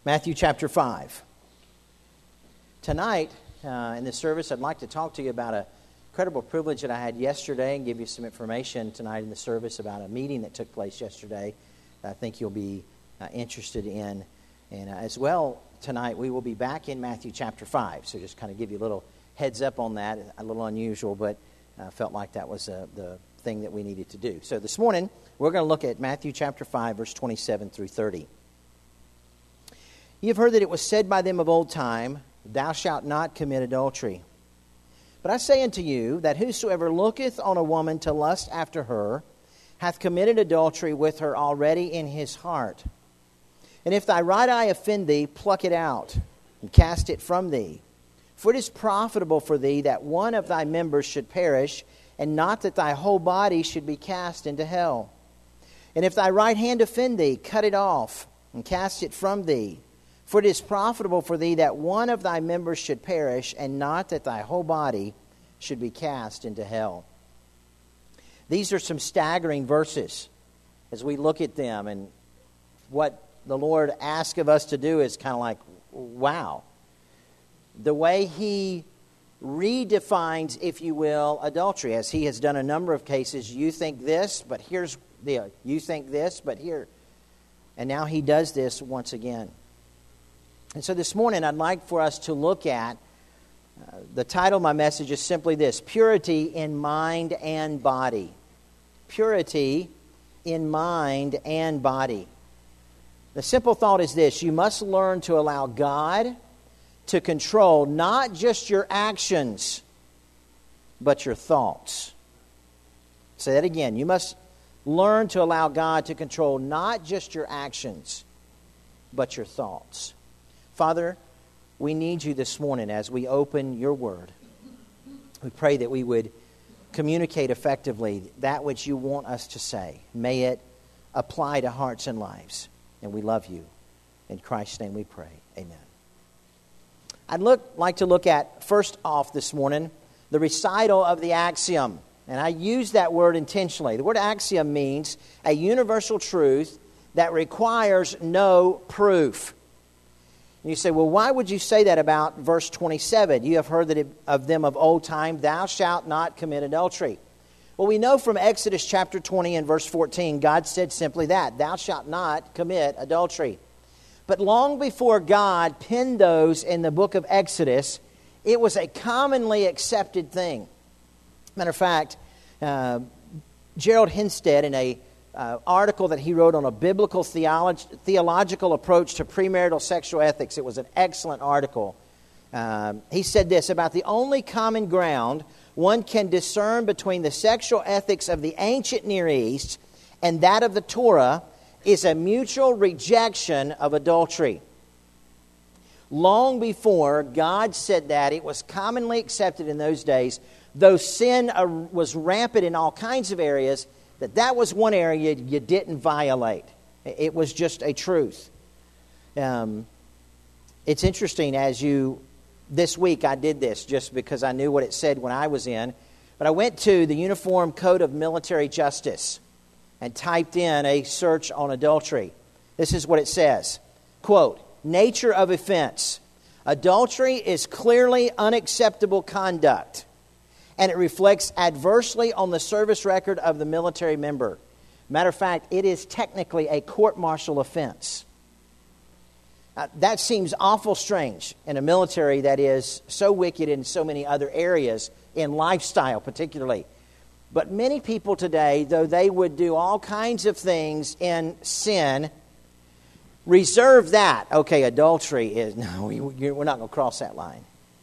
Matthew chapter 5. Tonight, in this service, I'd like to talk to you about an incredible privilege that I had yesterday and give you some information tonight in the service about a meeting that took place yesterday that I think you'll be interested in. And as well, tonight we will be back in Matthew chapter 5. So just kind of give you a little heads up on that. A little unusual, but I felt like that was the thing that we needed to do. So this morning, we're going to look at Matthew chapter 5, verse 27 through 30. You have heard that it was said by them of old time, Thou shalt not commit adultery. But I say unto you, that whosoever looketh on a woman to lust after her, hath committed adultery with her already in his heart. And if thy right eye offend thee, pluck it out, and cast it from thee. For it is profitable for thee that one of thy members should perish, and not that thy whole body should be cast into hell. And if thy right hand offend thee, cut it off, and cast it from thee. For it is profitable for thee that one of thy members should perish, and not that thy whole body should be cast into hell. These are some staggering verses as we look at them, and what the Lord asks of us to do is kind of like, wow. The way He redefines, if you will, adultery, as He has done a number of cases. You think this, but here's the, you think this, but here. And now He does this once again. And so this morning I'd like for us to look at, the title of my message is simply this, Purity in Mind and Body. Purity in mind and body. The simple thought is this: you must learn to allow God to control not just your actions, but your thoughts. Say that again. You must learn to allow God to control not just your actions, but your thoughts. Father, we need you this morning as we open your word. We pray that we would communicate effectively that which you want us to say. May it apply to hearts and lives. And we love you. In Christ's name we pray. Amen. I'd like to look at, first off this morning, the recital of the axiom. And I use that word intentionally. The word axiom means a universal truth that requires no proof. And you say, well, why would you say that about verse 27? You have heard that of them of old time, Thou shalt not commit adultery. Well, we know from Exodus chapter 20 and verse 14, God said simply that, Thou shalt not commit adultery. But long before God penned those in the book of Exodus, it was a commonly accepted thing. Matter of fact, Gerald Hinstead, in a article that he wrote on a biblical theological approach to premarital sexual ethics, it was an excellent article. He said this about the only common ground one can discern between the sexual ethics of the ancient Near East and that of the Torah is a mutual rejection of adultery. Long before God said that, it was commonly accepted in those days, though sin was rampant in all kinds of areas, that was one area you didn't violate. It was just a truth. It's interesting this week I did this just because I knew what it said when I was in. But I went to the Uniform Code of Military Justice and typed in a search on adultery. This is what it says. Quote, nature of offense. Adultery is clearly unacceptable conduct, and it reflects adversely on the service record of the military member. Matter of fact, it is technically a court-martial offense. That seems awful strange in a military that is so wicked in so many other areas, in lifestyle particularly. But many people today, though they would do all kinds of things in sin, reserve that. Okay, adultery is, no, we're not going to cross that line.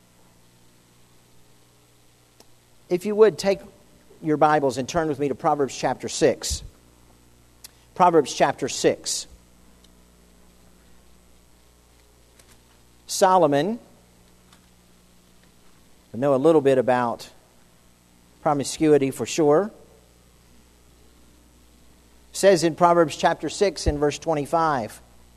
If you would, take your Bibles and turn with me to Proverbs chapter 6. Proverbs chapter 6. Solomon, I know a little bit about promiscuity for sure, says in Proverbs chapter 6 and verse 25,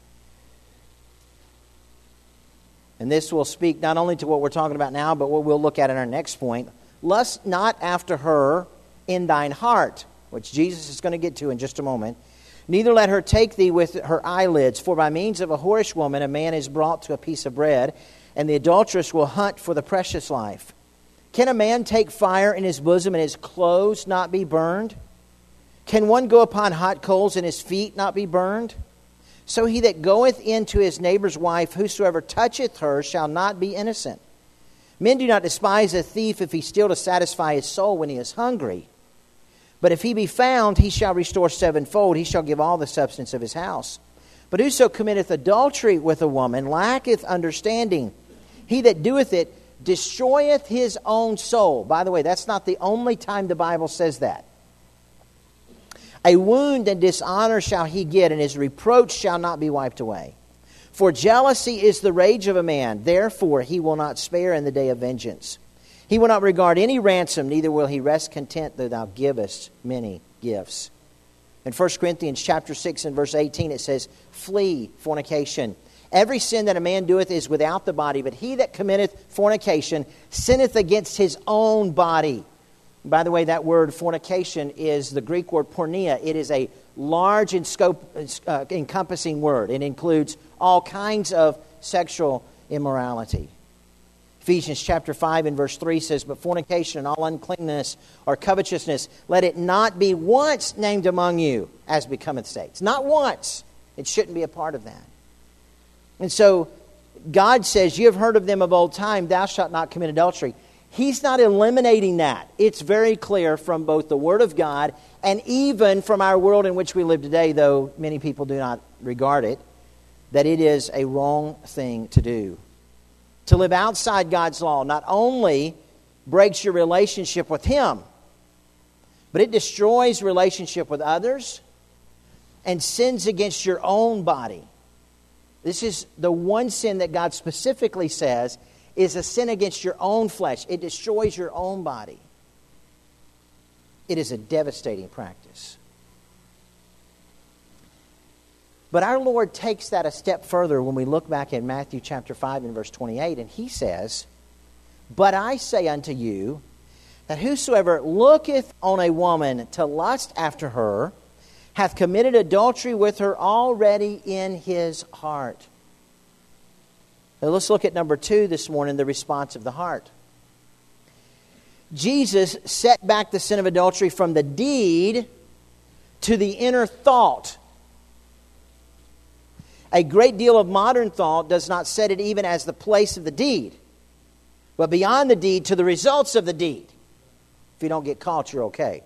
and this will speak not only to what we're talking about now, but what we'll look at in our next point. Lust not after her in thine heart, which Jesus is going to get to in just a moment, Neither let her take thee with her eyelids, for by means of a whorish woman a man is brought to a piece of bread, and the adulteress will hunt for the precious life. Can a man take fire in his bosom and his clothes not be burned? Can one go upon hot coals and his feet not be burned? So he that goeth in to his neighbor's wife, whosoever toucheth her, shall not be innocent. Men do not despise a thief if he steal to satisfy his soul when he is hungry. But if he be found, he shall restore sevenfold. He shall give all the substance of his house. But whoso committeth adultery with a woman lacketh understanding. He that doeth it destroyeth his own soul. By the way, that's not the only time the Bible says that. A wound and dishonor shall he get, and his reproach shall not be wiped away. For jealousy is the rage of a man. Therefore he will not spare in the day of vengeance. He will not regard any ransom, neither will he rest content though thou givest many gifts. In 1 Corinthians chapter 6 and verse 18 it says, flee fornication. Every sin that a man doeth is without the body, but he that committeth fornication sinneth against his own body. By the way, that word fornication is the Greek word porneia. It is a large and encompassing word. It includes all kinds of sexual immorality. Ephesians chapter 5 and verse 3 says, but fornication and all uncleanness or covetousness, let it not be once named among you as becometh saints. Not once. It shouldn't be a part of that. And so God says, you have heard of them of old time, thou shalt not commit adultery. He's not eliminating that. It's very clear from both the Word of God and even from our world in which we live today, though many people do not regard it, that it is a wrong thing to do. To live outside God's law not only breaks your relationship with Him, but it destroys relationship with others and sins against your own body. This is the one sin that God specifically says is a sin against your own flesh. It destroys your own body. It is a devastating practice. But our Lord takes that a step further when we look back at Matthew chapter 5 and verse 28, and He says, but I say unto you, that whosoever looketh on a woman to lust after her, hath committed adultery with her already in his heart. Now let's look at number 2 this morning, the response of the heart. Jesus set back the sin of adultery from the deed to the inner thought. A great deal of modern thought does not set it even as the place of the deed, but beyond the deed to the results of the deed. If you don't get caught, you're okay,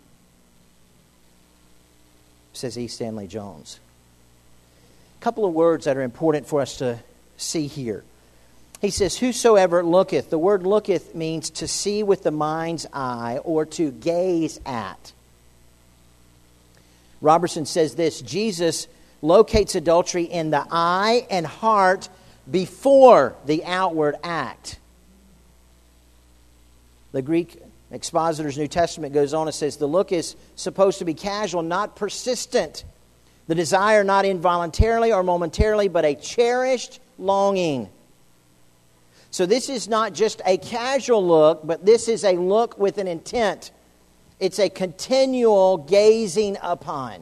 says E. Stanley Jones. A couple of words that are important for us to see here. He says, whosoever looketh. The word looketh means to see with the mind's eye or to gaze at. Robertson says this, Jesus locates adultery in the eye and heart before the outward act. The Greek Expositor's New Testament goes on and says, the look is supposed to be casual, not persistent. The desire not involuntarily or momentarily, but a cherished longing. So this is not just a casual look, but this is a look with an intent. It's a continual gazing upon.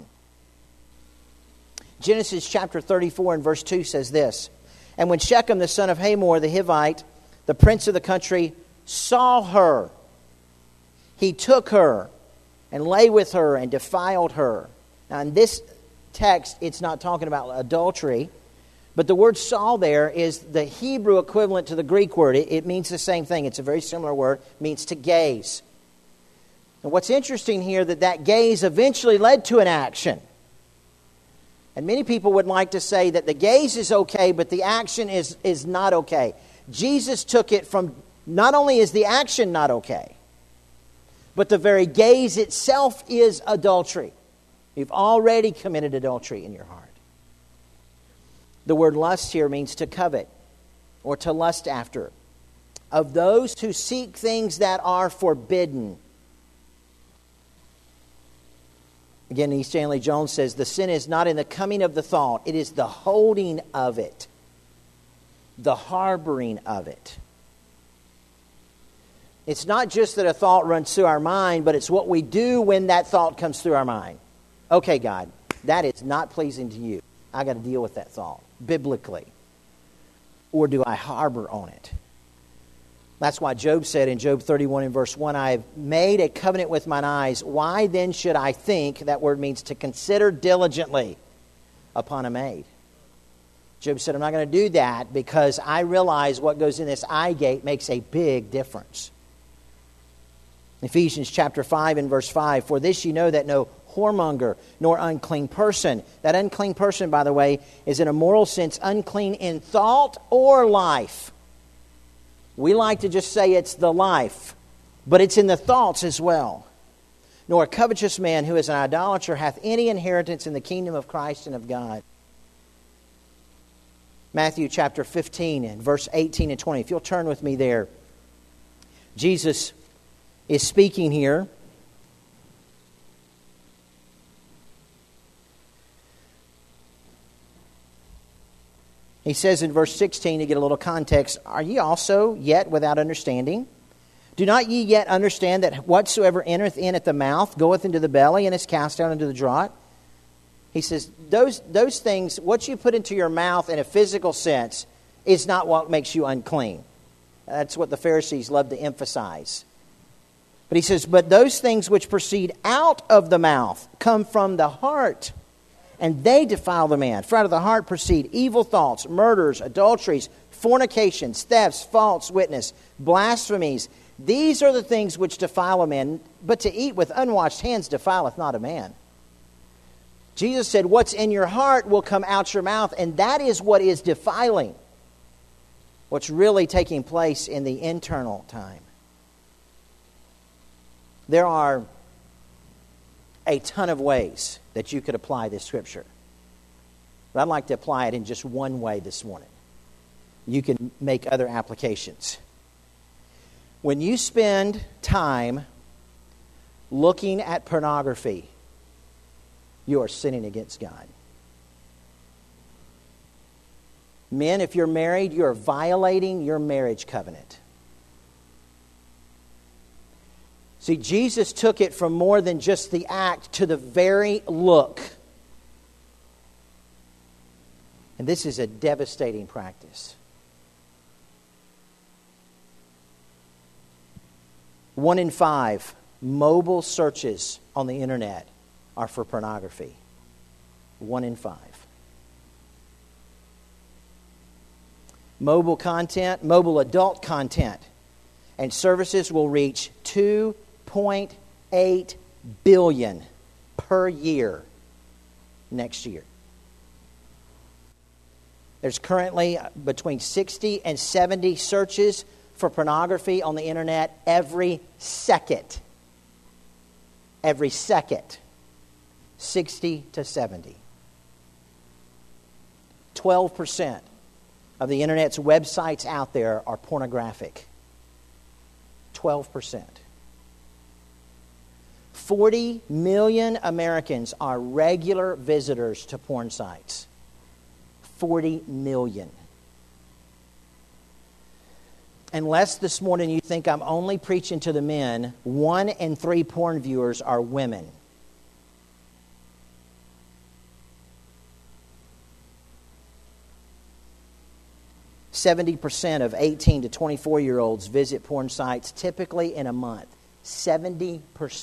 Genesis chapter 34 and verse 2 says this, and when Shechem the son of Hamor the Hivite, the prince of the country, saw her, he took her and lay with her and defiled her. Now in this text, it's not talking about adultery, but the word saw there is the Hebrew equivalent to the Greek word. It means the same thing. It's a very similar word. It means to gaze. And what's interesting here, that gaze eventually led to an action. And many people would like to say that the gaze is okay, but the action is not okay. Jesus took it from, not only is the action not okay, but the very gaze itself is adultery. You've already committed adultery in your heart. The word lust here means to covet or to lust after. Of those who seek things that are forbidden. Again, E. Stanley Jones says, the sin is not in the coming of the thought. It is the holding of it. The harboring of it. It's not just that a thought runs through our mind, but it's what we do when that thought comes through our mind. Okay, God, That is not pleasing to you. I got to deal with that thought biblically. Or do I harbor on it? That's why Job said in Job 31 and verse 1, I have made a covenant with mine eyes. Why then should I think, that word means to consider diligently upon a maid? Job said, I'm not going to do that because I realize what goes in this eye gate makes a big difference. Ephesians chapter 5 and verse 5, for this you know that no whoremonger nor unclean person. That unclean person, by the way, is in a moral sense unclean in thought or life. We like to just say it's the life, but it's in the thoughts as well. Nor a covetous man who is an idolater hath any inheritance in the kingdom of Christ and of God. Matthew chapter 15 and verse 18 and 20. If you'll turn with me there. Jesus is speaking here. He says in verse 16, to get a little context, are ye also yet without understanding? Do not ye yet understand that whatsoever entereth in at the mouth goeth into the belly and is cast out into the draught? He says, those things, what you put into your mouth in a physical sense, is not what makes you unclean. That's what the Pharisees love to emphasize. But he says, but those things which proceed out of the mouth come from the heart, and they defile the man. For out of the heart proceed evil thoughts, murders, adulteries, fornications, thefts, false witness, blasphemies. These are the things which defile a man, but to eat with unwashed hands defileth not a man. Jesus said, what's in your heart will come out your mouth, and that is what is defiling. What's really taking place in the internal time. There are a ton of ways that you could apply this scripture. But I'd like to apply it in just one way this morning. You can make other applications. When you spend time looking at pornography, you are sinning against God. Men, if you're married, you are violating your marriage covenant. See, Jesus took it from more than just the act to the very look. And this is a devastating practice. 1 in 5 mobile searches on the internet are for pornography. 1 in 5. Mobile content, mobile adult content, and services will reach 2.8 billion per year next year. There's currently between 60 and 70 searches for pornography on the internet every second. Every second. 60 to 70. 12% of the internet's websites out there are pornographic. 12%. 40 million Americans are regular visitors to porn sites. 40 million. Unless this morning you think I'm only preaching to the men, 1 in 3 porn viewers are women. %70 of 18 to 24-year-olds visit porn sites typically in a month. 70%.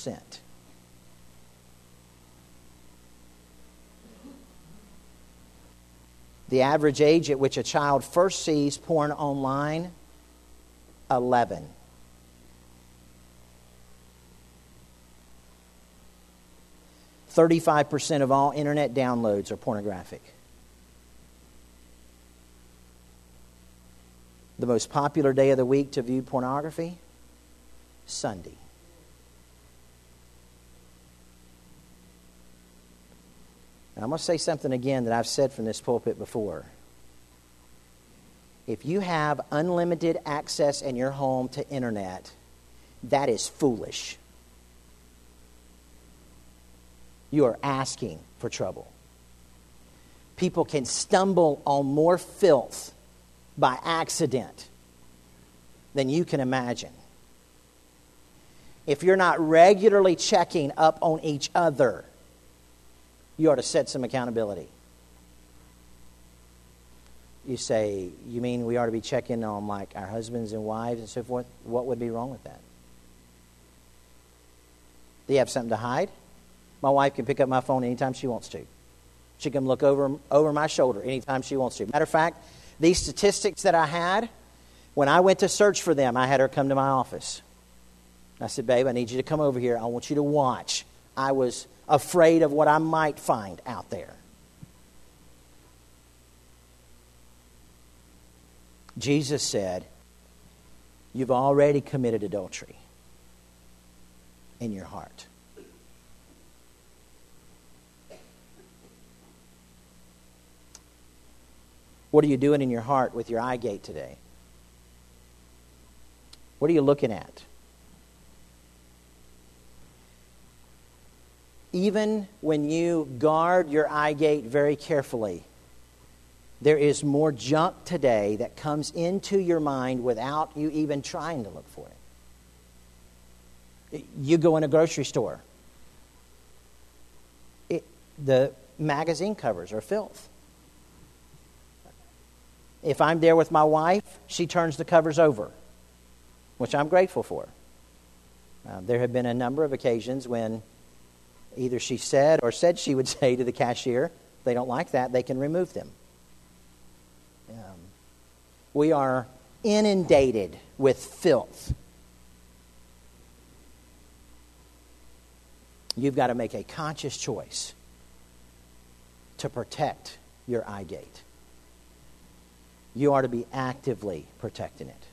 The average age at which a child first sees porn online, 11. %35% of all internet downloads are pornographic. The most popular day of the week to view pornography? Sunday. Now, I'm going to say something again that I've said from this pulpit before. If you have unlimited access in your home to internet, that is foolish. You are asking for trouble. People can stumble on more filth by accident than you can imagine. If you're not regularly checking up on each other, you ought to set some accountability. You say, you mean we ought to be checking on like our husbands and wives and so forth? What would be wrong with that? Do you have something to hide? My wife can pick up my phone anytime she wants to. She can look over my shoulder anytime she wants to. Matter of fact, these statistics that I had, when I went to search for them, I had her come to my office. I said, babe, I need you to come over here. I want you to watch. I was afraid of what I might find out there. Jesus said, you've already committed adultery in your heart. What are you doing in your heart with your eye gate today? What are you looking at? Even when you guard your eye gate very carefully, there is more junk today that comes into your mind without you even trying to look for it. You go in a grocery store. The magazine covers are filth. If I'm there with my wife, she turns the covers over, which I'm grateful for. There have been a number of occasions when either she said or said she would say to the cashier, if they don't like that, they can remove them. We are inundated with filth. You've got to make a conscious choice to protect your eye gate. You are to be actively protecting it.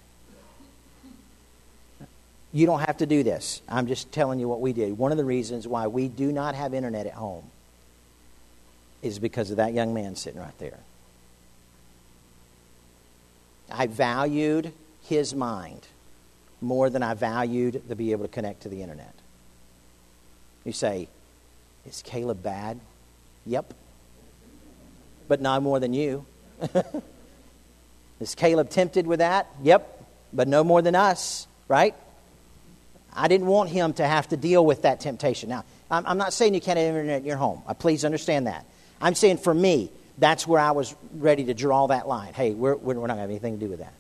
You don't have to do this. I'm just telling you what we did. One of the reasons why we do not have internet at home is because of that young man sitting right there. I valued his mind more than I valued to be able to connect to the internet. You say, is Caleb bad? Yep. But not more than you. Is Caleb tempted with that? Yep. But no more than us, right? I didn't want him to have to deal with that temptation. Now, I'm not saying you can't have internet in your home. Please understand that. I'm saying for me, that's where I was ready to draw that line. Hey, we're not going to have anything to do with that.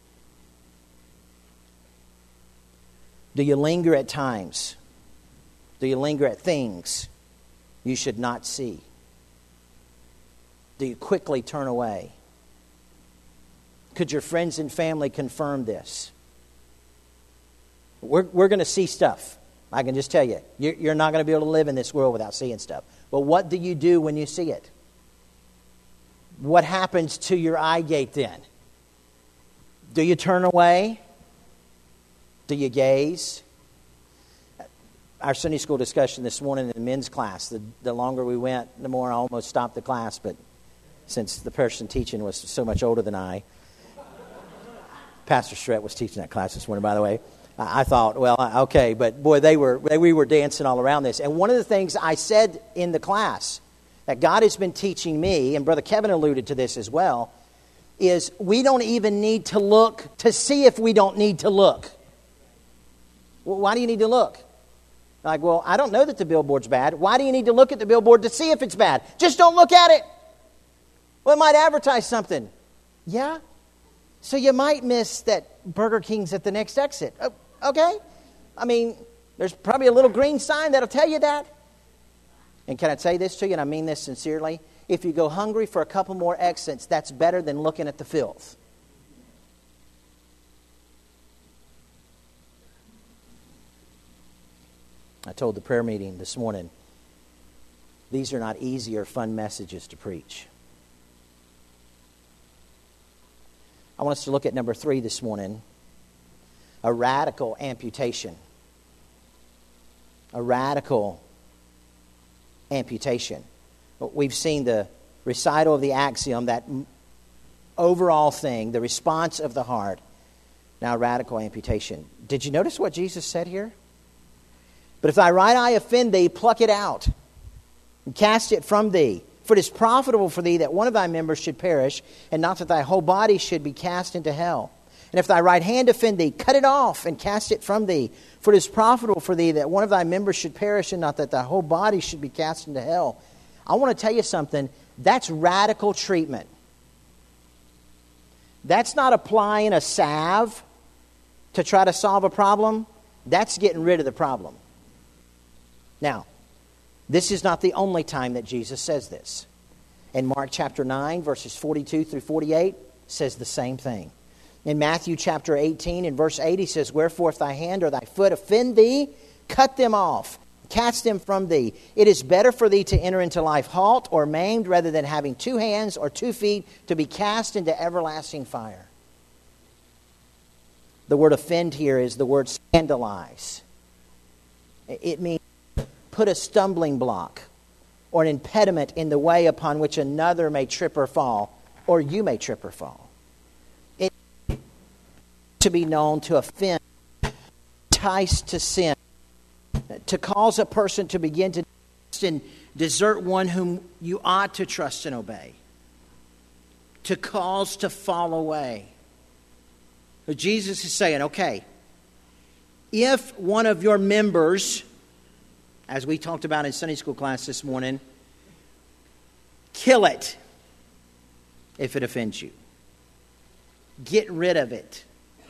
Do you linger at times? Do you linger at things you should not see? Do you quickly turn away? Could your friends and family confirm this? We're going to see stuff. I can just tell you. You're not going to be able to live in this world without seeing stuff. But what do you do when you see it? What happens to your eye gate then? Do you turn away? Do you gaze? Our Sunday school discussion this morning in the men's class, the longer we went, the more I almost stopped the class. But since the person teaching was so much older than I, Pastor Stret was teaching that class this morning, by the way. I thought, well, okay, but boy, we were dancing all around this. And one of the things I said in the class that God has been teaching me, and Brother Kevin alluded to this as well, is we don't even need to look to see if we don't need to look. Well, why do you need to look? Like, well, I don't know that the billboard's bad. Why do you need to look at the billboard to see if it's bad? Just don't look at it. Well, it might advertise something. Yeah? So you might miss that Burger King's at the next exit. Oh, okay? I mean, there's probably a little green sign that'll tell you that. And can I say this to you, and I mean this sincerely? If you go hungry for a couple more exits, that's better than looking at the filth. I told the prayer meeting this morning, these are not easy or fun messages to preach. I want us to look at number 3 this morning, a radical amputation. A radical amputation. We've seen the recital of the axiom, that overall thing, the response of the heart. Now, radical amputation. Did you notice what Jesus said here? But if thy right eye offend thee, pluck it out and cast it from thee. For it is profitable for thee that one of thy members should perish, and not that thy whole body should be cast into hell. And if thy right hand offend thee, cut it off and cast it from thee. For it is profitable for thee that one of thy members should perish, and not that thy whole body should be cast into hell. I want to tell you something. That's radical treatment. That's not applying a salve to try to solve a problem. That's getting rid of the problem. Now, this is not the only time that Jesus says this. In Mark chapter 9, verses 42 through 48, says the same thing. In Matthew chapter 18, in verse 8, he says, "Wherefore if thy hand or thy foot offend thee, cut them off, cast them from thee. It is better for thee to enter into life halt or maimed rather than having 2 hands or 2 feet to be cast into everlasting fire." The word offend here is the word scandalize. It means put a stumbling block or an impediment in the way upon which another may trip or fall, or you may trip or fall. It to be known to offend, entice to sin, to cause a person to begin to trust and desert one whom you ought to trust and obey, to cause to fall away. So Jesus is saying, okay, if one of your members, as we talked about in Sunday school class this morning, kill it if it offends you. Get rid of it.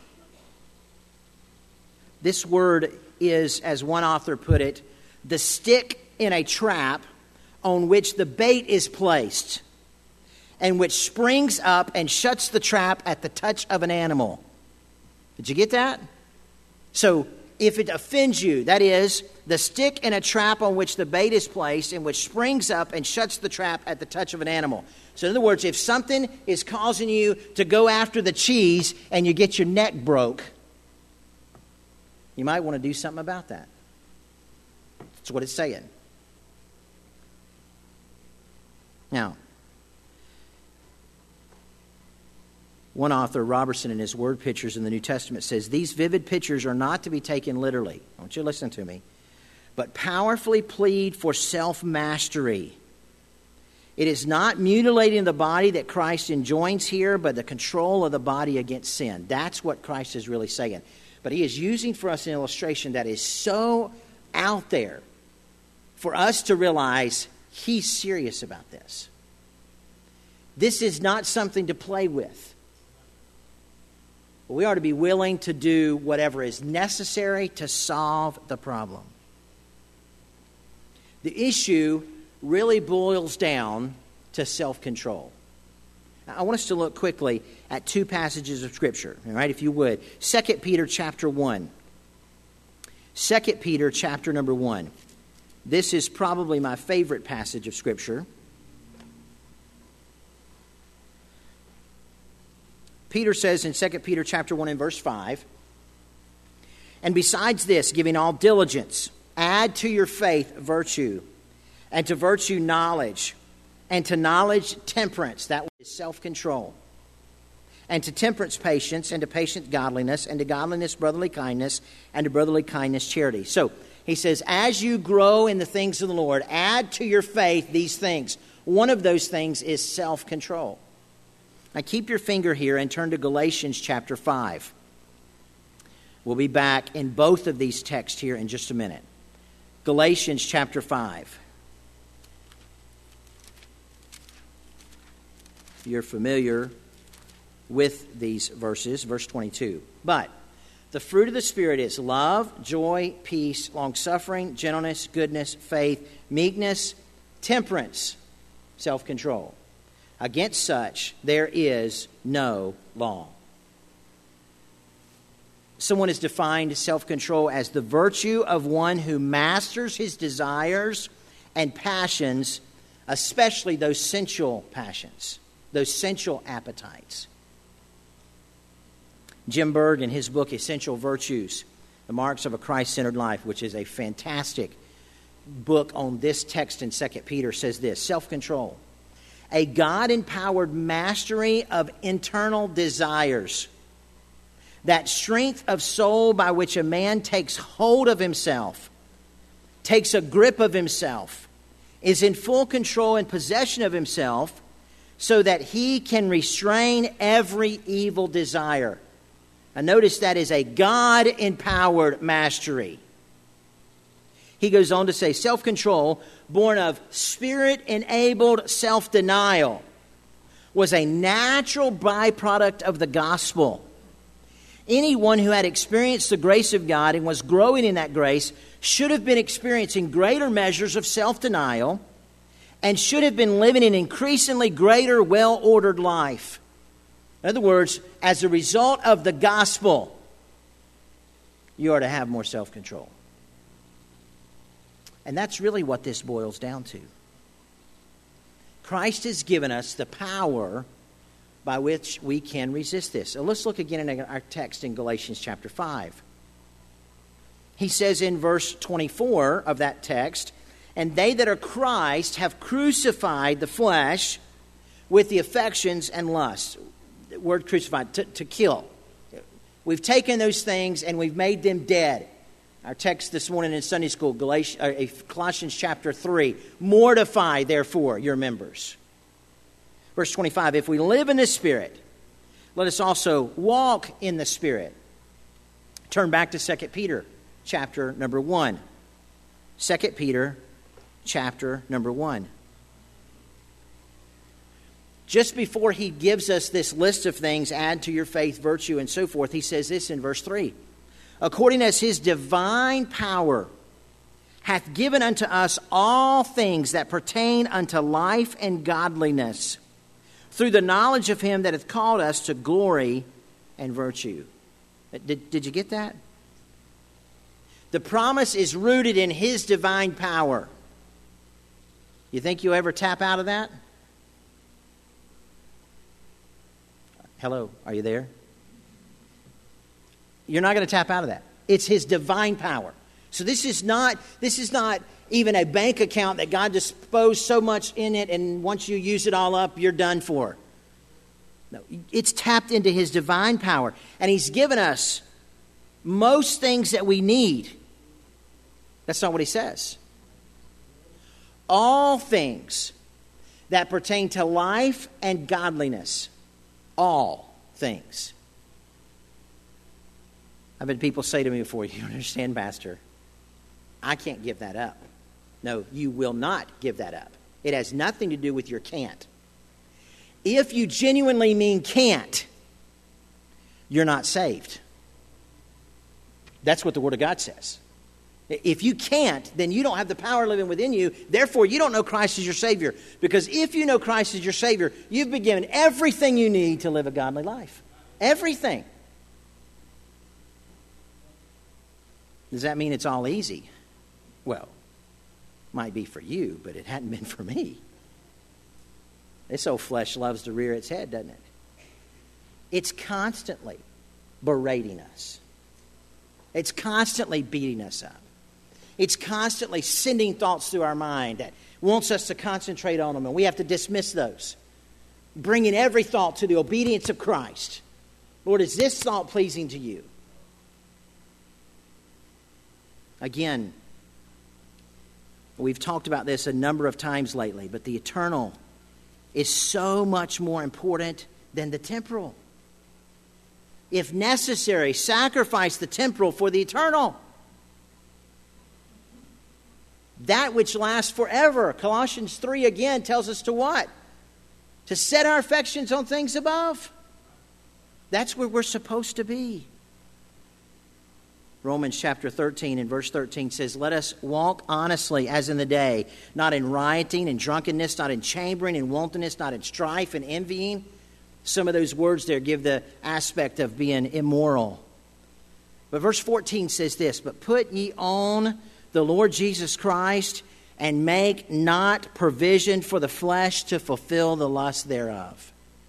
This word is, as one author put it, the stick in a trap on which the bait is placed and which springs up and shuts the trap at the touch of an animal. Did you get that? So, if it offends you, that is, the stick in a trap on which the bait is placed and which springs up and shuts the trap at the touch of an animal. So in other words, if something is causing you to go after the cheese and you get your neck broke, you might want to do something about that. That's what it's saying. Now, one author, Robertson, in his word pictures in the New Testament says, "These vivid pictures are not to be taken literally." I want you to listen to me. "But powerfully plead for self-mastery. It is not mutilating the body that Christ enjoins here, but the control of the body against sin." That's what Christ is really saying. But he is using for us an illustration that is so out there for us to realize he's serious about this. This is not something to play with. We are to be willing to do whatever is necessary to solve the problem. The issue really boils down to self-control. Now, I want us to look quickly at 2 passages of Scripture, all right, if you would. 2 Peter chapter 1. 2 Peter chapter number 1. This is probably my favorite passage of Scripture. Peter says in 2 Peter chapter 1 and verse 5, "And besides this, giving all diligence, add to your faith virtue, and to virtue knowledge, and to knowledge temperance," that is self-control, "and to temperance patience, and to patience godliness, and to godliness brotherly kindness, and to brotherly kindness charity." So he says, as you grow in the things of the Lord, add to your faith these things. One of those things is self-control. Now keep your finger here and turn to Galatians chapter 5. We'll be back in both of these texts here in just a minute. Galatians chapter 5. You're familiar with these verses, verse 22. "But the fruit of the Spirit is love, joy, peace, long-suffering, gentleness, goodness, faith, meekness, temperance, self-control. Against such there is no law." Someone has defined self-control as the virtue of one who masters his desires and passions, especially those sensual passions, those sensual appetites. Jim Berg, in his book, Essential Virtues, The Marks of a Christ-Centered Life, which is a fantastic book on this text in 2 Peter, says this: self-control, a God-empowered mastery of internal desires, that strength of soul by which a man takes hold of himself, takes a grip of himself, is in full control and possession of himself, so that he can restrain every evil desire. And notice that is a God-empowered mastery. he goes on to say, self-control, born of Spirit-enabled self-denial, was a natural byproduct of the gospel. Anyone who had experienced the grace of God and was growing in that grace should have been experiencing greater measures of self-denial and should have been living an increasingly greater, well-ordered life. In other words, as a result of the gospel, you are to have more self-control. And that's really what this boils down to. Christ has given us the power by which we can resist this. So let's look again in our text in Galatians chapter 5. He says in verse 24 of that text, "And they that are Christ have crucified the flesh with the affections and lusts." The word crucified, to kill. We've taken those things and we've made them dead. Our text this morning in Sunday school, Colossians chapter 3, "Mortify, therefore, your members." Verse 25, "If we live in the Spirit, let us also walk in the Spirit." Turn back to 2 Peter chapter number 1. 2 Peter chapter number 1. Just before he gives us this list of things, add to your faith, virtue, and so forth, he says this in verse 3. "According as his divine power hath given unto us all things that pertain unto life and godliness, through the knowledge of him that hath called us to glory and virtue." Did you get that? The promise is rooted in his divine power. You think you'll ever tap out of that? Hello, are you there? You're not going to tap out of that. It's his divine power. So this is not even a bank account that God disposed so much in it, and once you use it all up, you're done for. No, it's tapped into his divine power. And he's given us most things that we need. That's not what he says. All things that pertain to life and godliness. All things. I've had people say to me before, "You don't understand, Pastor. I can't give that up." No, you will not give that up. It has nothing to do with your can't. If you genuinely mean can't, you're not saved. That's what the Word of God says. If you can't, then you don't have the power living within you. Therefore, you don't know Christ as your Savior. Because if you know Christ as your Savior, you've been given everything you need to live a godly life. Everything. Does that mean it's all easy? Well, might be for you, but it hadn't been for me. This old flesh loves to rear its head, doesn't it? It's constantly berating us. It's constantly beating us up. It's constantly sending thoughts through our mind that wants us to concentrate on them, and we have to dismiss those. Bringing every thought to the obedience of Christ. Lord, is this thought pleasing to you? Again, we've talked about this a number of times lately, but the eternal is so much more important than the temporal. If necessary, sacrifice the temporal for the eternal. That which lasts forever. Colossians 3 again tells us to what? To set our affections on things above. That's where we're supposed to be. Romans chapter 13 and verse 13 says, "Let us walk honestly as in the day, not in rioting and drunkenness, not in chambering and wantonness, not in strife and envying." Some of those words there give the aspect of being immoral. But verse 14 says this, "But put ye on the Lord Jesus Christ, and make not provision for the flesh to fulfill the lust thereof."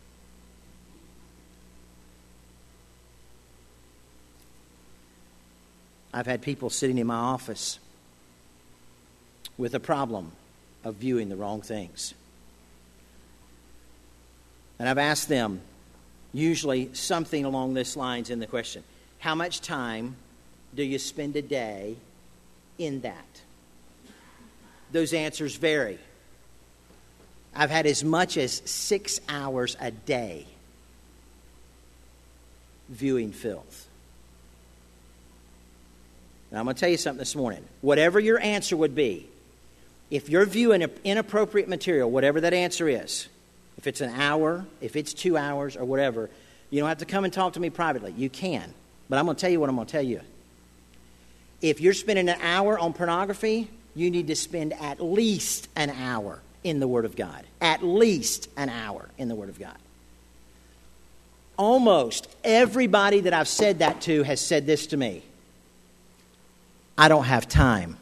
I've had people sitting in my office with a problem of viewing the wrong things. And I've asked them, usually something along this lines in the question, how much time do you spend a day in that? Those answers vary. I've had as much as 6 hours a day viewing filth. And I'm going to tell you something this morning. Whatever your answer would be, if you're viewing inappropriate material, whatever that answer is, if it's an hour, if it's 2 hours, or whatever, you don't have to come and talk to me privately. You can. But I'm going to tell you what I'm going to tell you. If you're spending an hour on pornography, you need to spend at least an hour in the Word of God. At least an hour in the Word of God. Almost everybody that I've said that to has said this to me. I don't have time.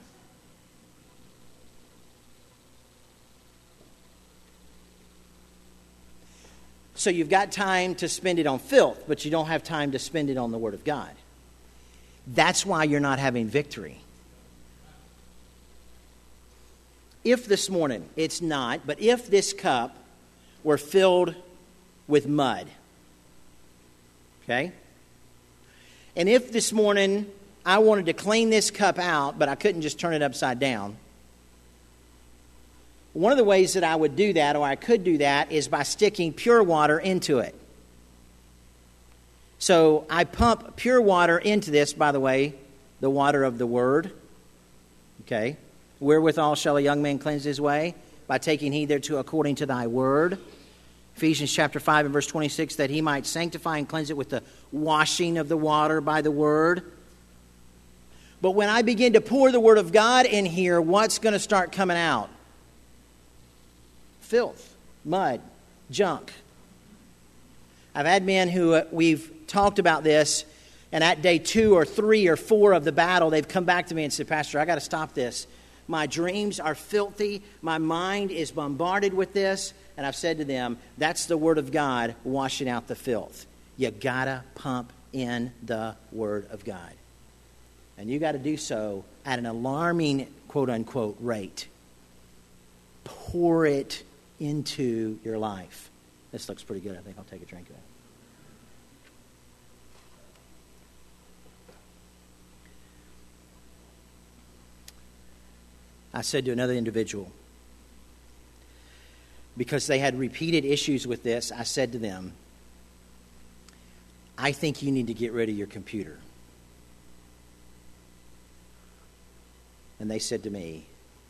So you've got time to spend it on filth, but you don't have time to spend it on the Word of God. That's why you're not having victory. If this morning, it's not, but if this cup were filled with mud, okay? And if this morning I wanted to clean this cup out, but I couldn't just turn it upside down, one of the ways that I would do that, or I could do that, is by sticking pure water into it. So I pump pure water into this, by the way, the water of the Word. Okay? Wherewithal shall a young man cleanse his way? By taking heed thereto according to thy word. Ephesians chapter 5 and verse 26, that he might sanctify and cleanse it with the washing of the water by the Word. But when I begin to pour the Word of God in here, what's going to start coming out? Filth, mud, junk. I've had men who we've talked about this, and at day 2 or 3 or 4 of the battle, they've come back to me and said, Pastor, I got to stop this. My dreams are filthy. My mind is bombarded with this. And I've said to them, that's the Word of God washing out the filth. You got to pump in the Word of God. And you got to do so at an alarming, quote-unquote, rate. Pour it into your life. This looks pretty good. I think I'll take a drink of that. I said to another individual, because they had repeated issues with this, I said to them, I think you need to get rid of your computer. And they said to me,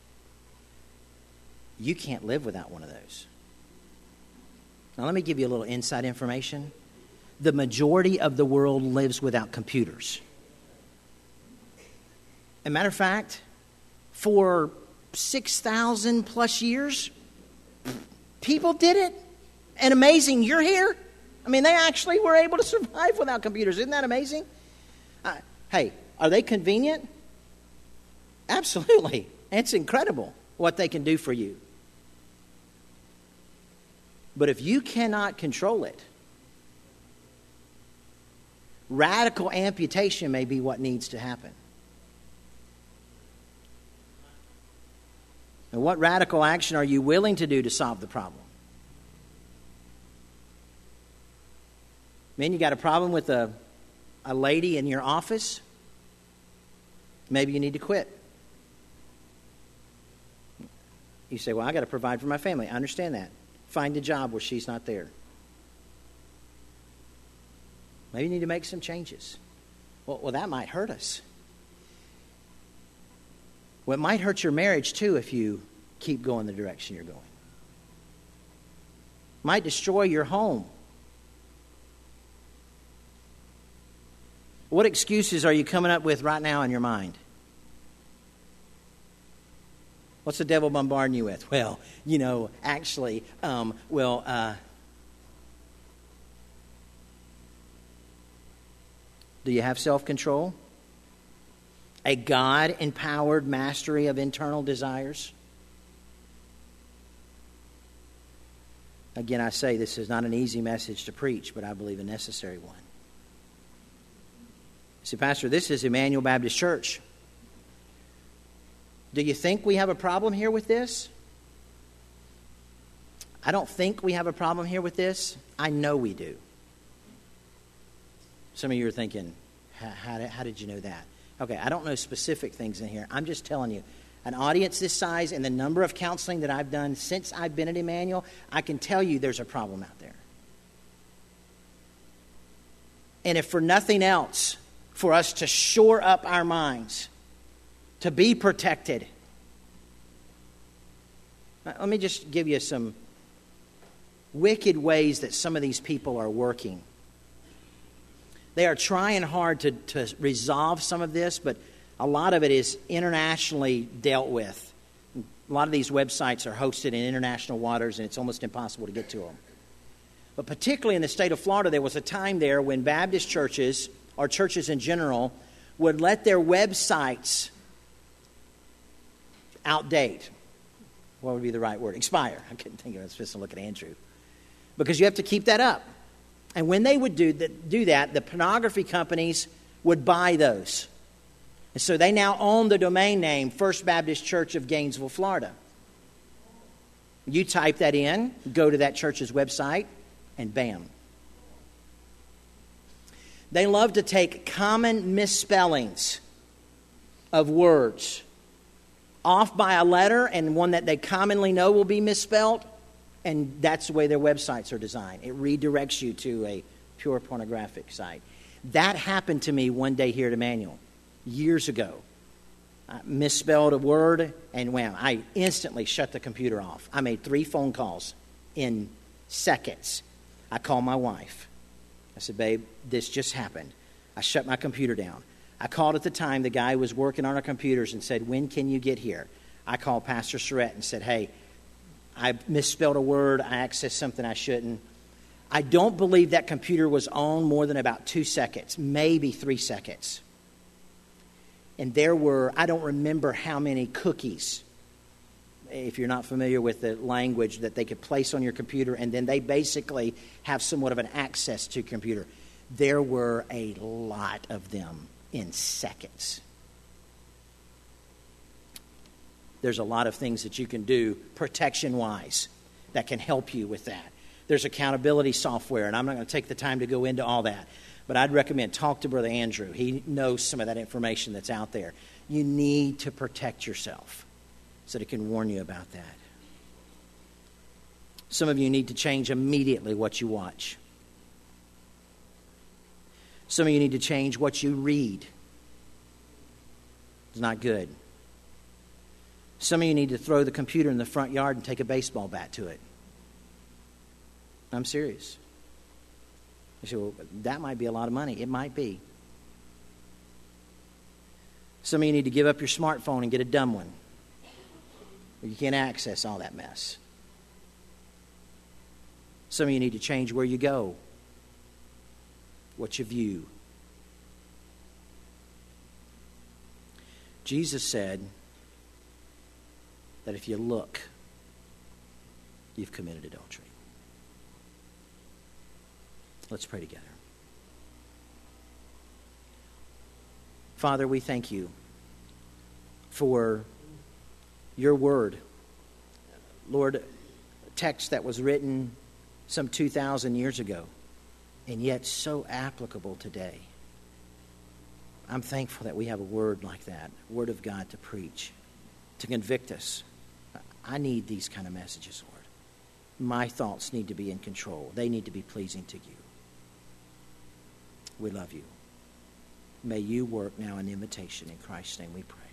you can't live without one of those. Now let me give you a little inside information. The majority of the world lives without computers. As a matter of fact, for 6,000 plus years, people did it. And amazing, you're here. I mean, they actually were able to survive without computers. Isn't that amazing? Hey, are they convenient? Absolutely. It's incredible what they can do for you. But if you cannot control it, radical amputation may be what needs to happen. And what radical action are you willing to do to solve the problem? Man, you got a problem with a lady in your office? Maybe you need to quit. You say, well, I got to provide for my family. I understand that. Find a job where she's not there. Maybe you need to make some changes. Well, that might hurt us. Well, it might hurt your marriage, too, if you keep going the direction you're going. It might destroy your home. What excuses are you coming up with right now in your mind? What's the devil bombarding you with? Well, actually, do you have self-control? A God-empowered mastery of internal desires? Again, I say this is not an easy message to preach, but I believe a necessary one. See, Pastor, this is Emmanuel Baptist Church. Do you think we have a problem here with this? I don't think we have a problem here with this. I know we do. Some of you are thinking, how did you know that? Okay, I don't know specific things in here. I'm just telling you, an audience this size and the number of counseling that I've done since I've been at Emmanuel, I can tell you there's a problem out there. And if for nothing else, for us to shore up our minds to be protected. Now, let me just give you some wicked ways that some of these people are working. They are trying hard to resolve some of this, but a lot of it is internationally dealt with. A lot of these websites are hosted in international waters, and it's almost impossible to get to them. But particularly in the state of Florida, there was a time there when Baptist churches, or churches in general, would let their websites outdate. What would be the right word? Expire. I couldn't think of it. I was supposed to look at Andrew. Because you have to keep that up. And when they would do that, the pornography companies would buy those. And so they now own the domain name First Baptist Church of Gainesville, Florida. You type that in, go to that church's website, and bam. They love to take common misspellings of words off by a letter and one that they commonly know will be misspelled, and that's the way their websites are designed. It redirects you to a pure pornographic site. That happened to me one day here at Emmanuel, years ago. I misspelled a word, and wham, I instantly shut the computer off. I made 3 phone calls in seconds. I called my wife. I said, babe, this just happened. I shut my computer down. I called at the time. The guy was working on our computers and said, when can you get here? I called Pastor Surratt and said, hey, I misspelled a word. I accessed something I shouldn't. I don't believe that computer was on more than about 2 seconds, maybe 3 seconds. And there were, I don't remember how many cookies, if you're not familiar with the language, that they could place on your computer, and then they basically have somewhat of an access to computer. There were a lot of them in seconds. There's a lot of things that you can do protection-wise that can help you with that. There's accountability software, and I'm not going to take the time to go into all that. But I'd recommend talk to Brother Andrew. He knows some of that information that's out there. You need to protect yourself so that it can warn you about that. Some of you need to change immediately what you watch. Some of you need to change what you read. It's not good. Some of you need to throw the computer in the front yard and take a baseball bat to it. I'm serious. You say, well, that might be a lot of money. It might be. Some of you need to give up your smartphone and get a dumb one, where you can't access all that mess. Some of you need to change where you go, what you view. Jesus said that if you look, you've committed adultery. Let's pray together. Father, we thank you for your word. Lord, a text that was written some 2,000 years ago, and yet so applicable today. I'm thankful that we have a word like that, a word of God to preach, to convict us. I need these kind of messages, Lord. My thoughts need to be in control. They need to be pleasing to you. We love you. May you work now in invitation. In Christ's name we pray.